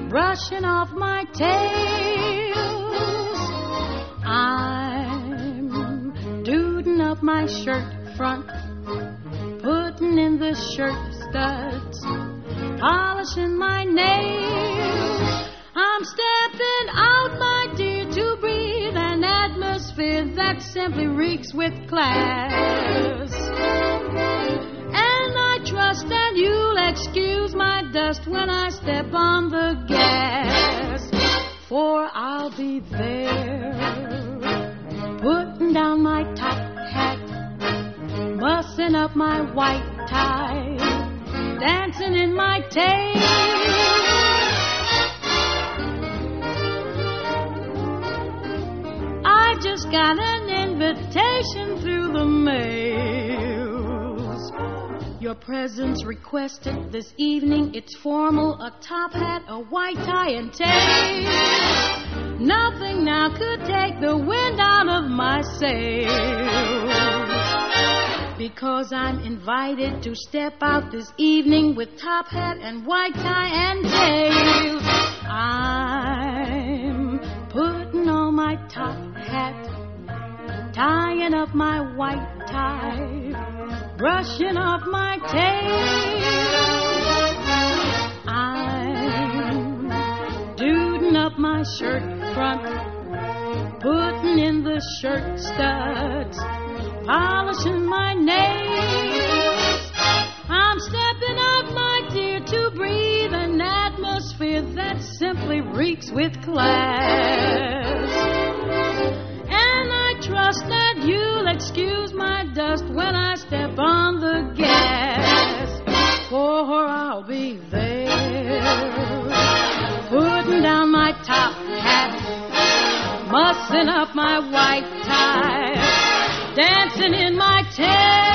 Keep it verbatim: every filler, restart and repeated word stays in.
brushing off my tails. I'm duding up my shirt front, putting in the shirt studs, polishing my nails. I'm stepping out, my dear, to breathe an atmosphere that simply reeks with class. And I trust that you'll excuse my dust when I step on the gas, for I'll be there, putting down my top hat, mussing up my white tie, dancing in my tail. I just got an invitation through the mails. Your presence requested this evening. It's formal, a top hat, a white tie, and tail. Nothing now could take the wind out of my sails, because I'm invited to step out this evening with top hat and white tie and tail. I'm putting on my top hat, tying up my white tie, brushing off my tail. I'm duding up my shirt front, putting in the shirt studs, polishing my nails. I'm stepping out, my dear, to breathe an atmosphere that simply reeks with class. And I trust that you'll excuse my dust when I step on the gas, for I'll be there, putting down my top hat, mussing up my white tie, dancing in my tail.